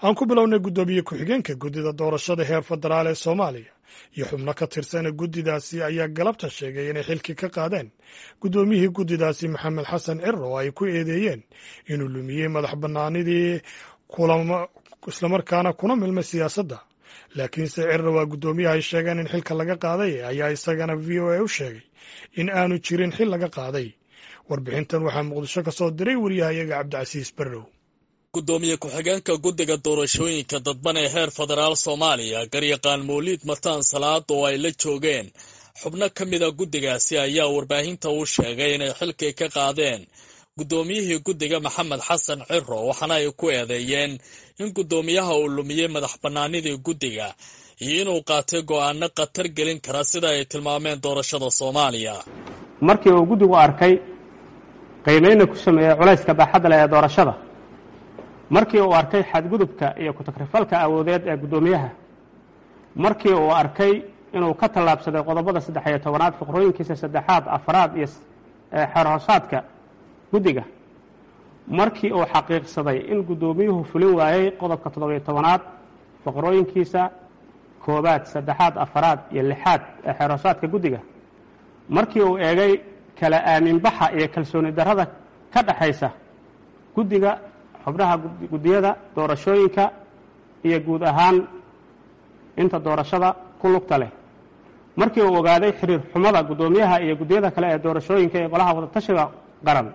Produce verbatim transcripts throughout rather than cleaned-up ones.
aan ku bilownay guddoomiye ku-xigeenka guddida doorashada heer federaal ee soomaaliya iyo xubno ka tirsan guddidaasi ayaa galabta sheegay inay xilkii ka qaadeen guddoomiyihii guddidaasi maxamed xasan ciro oo ay ku eedeeyeen inuu lumiyey madax bannaanidii islamarkaana kuna milmay siyaasadda. laakiinse ciro waa guddoomiyaha ay sheegeen in xilka laga qaaday ayaa isagana v o a u sheegay in aanu jirin xil laga qaaday. warbixintan waxaa muqdisho ka soo diray wariyahayaga cabdicasiis barrow. gudoomiye ku-xigeenka guddiga doorashooyinka dadban ee heer federaal soomaaliya garyaqaan mawliid mataan salaad oo ay la joogeen xubno ka mida guddigaasi ayaa warbaahinta u sheegay inay xilkii ka qaadeen guddoomiyihii guddiga maxamed xasan ciro waxaana ay ku eedeeyeen in guddoomiyaha uu lumiyey madax bannaanidii guddiga iyo inuu qaatay go'aano khatar gelin kara sida ay tilmaameen doorashada soomaaliya. markii uu guddigu arkay qiimayna ku sameeyey culayska baaxadda leh ee doorashada, markii uu arkay xadgudubka iyo ku-takrifalka awoodeed ee guddoomiyaha, markii uu arkay inuu ka tallaabsaday qodobada saddex iyo tobanaad faqrooyinkiisa saddexaad afraad iyo xeer hoosaadka guddiga, markii uu xaqiiqsaday in guddoomiyuhu fulin waayey qodobka toddobiyo tobanaad faqrooyinkiisa koobaad saddexaad afraad iyo lixaad ee xeer hoosaadka guddiga, markii uu eegay kala aaminbaxa iyo kalsooni darrada ka dhaxaysa guddiga xubnaha guddiyada doorashooyinka iyo guud ahaan inta doorashada ku lugta leh, markii uu ogaaday xiriir xumada guddoomiyaha iyo guddiyada kale ee doorashooyinka ee golaha wadatashiga qaran,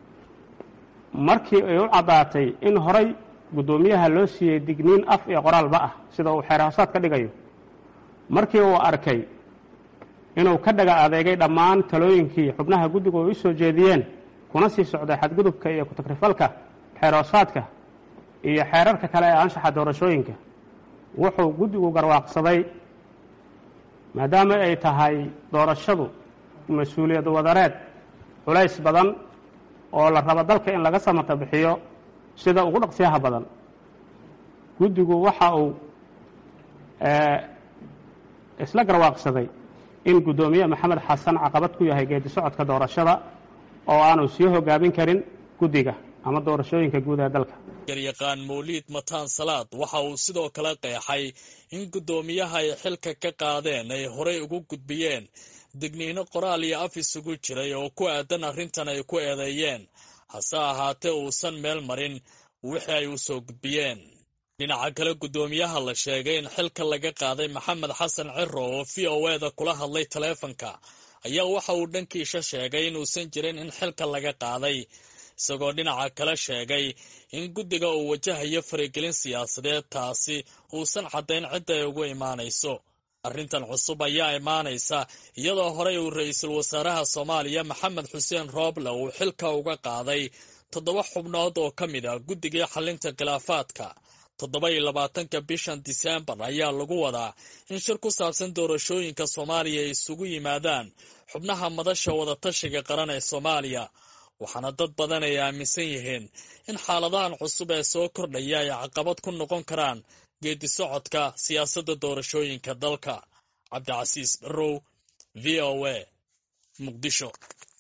markii ay u caddaatay in horay guddoomiyaha loo siiyey digniin af iyo qoraalba ah sida uu xeer hoosaad ka dhigayo, markii uu arkay inuu ka dhaga adeegay dhammaan talooyinkii xubnaha guddigu ay u soo jeediyeen kuna sii socday xadgudubka iyo ku-takrifalka xeer hoosaadka iyo xeerarka kale ee anshaxa doorashooyinka, wuxuu guddigu garwaaqsaday maadaama ay tahay doorashadu mas-uuliyad wadareed culays badan oo la rabo dalka in laga samata bixiyo sida ugu dhaqsiyaha badan, guddigu waxa uu isla garwaaqsaday in guddoomiye maxamed xasan caqabad ku yahay geedi socodka doorashada oo aanu sii hogaamin karin guddiga ama doorashooyinka guud ee dalka. garyaqaan mawliid mataan salaad waxa uu sidoo kale qeexay in guddoomiyaha ay xilka ka qaadeen ay horey ugu gudbiyeen digniino qoraal iyo af isugu jiray oo ku aadan arrintan ay ku eedeeyeen, hase ahaatee uusan meel marin wixii ay u soo gudbiyeen. dhinaca kale guddoomiyaha la sheegay in xilka laga qaaday maxamed xasan ciro oo v o eda kula hadlay taleefanka ayaa waxa uu dhankiisa sheegay inuusan jirin in xilka laga qaaday, isagoo dhinaca kale sheegay in guddiga uu wajahayo faragelin siyaasadeed taasi uusan caddayn cidda ay ugu imaanayso. arrintan cusub ayaa imaanaysa iyadoo horey uu ra-iisul wasaaraha soomaaliya maxamed xuseen rooble uu xilka uga qaaday toddoba xubnood oo ka mid ah guddigii xalinta khilaafaadka. toddoba iyo labaatanka bishan diseembar ayaa lagu wadaa in shir ku saabsan doorashooyinka soomaaliya ay isugu yimaadaan xubnaha madasha wadatashiga qaran ee soomaaliya, waxaana dad badan ay aaminsan yihiin in xaaladahan cusub ee soo kordhaya ay caqabad ku noqon karaan geedi socodka siyaasadda doorashooyinka dalka. cabdicasiis barrow, v o a, muqdisho.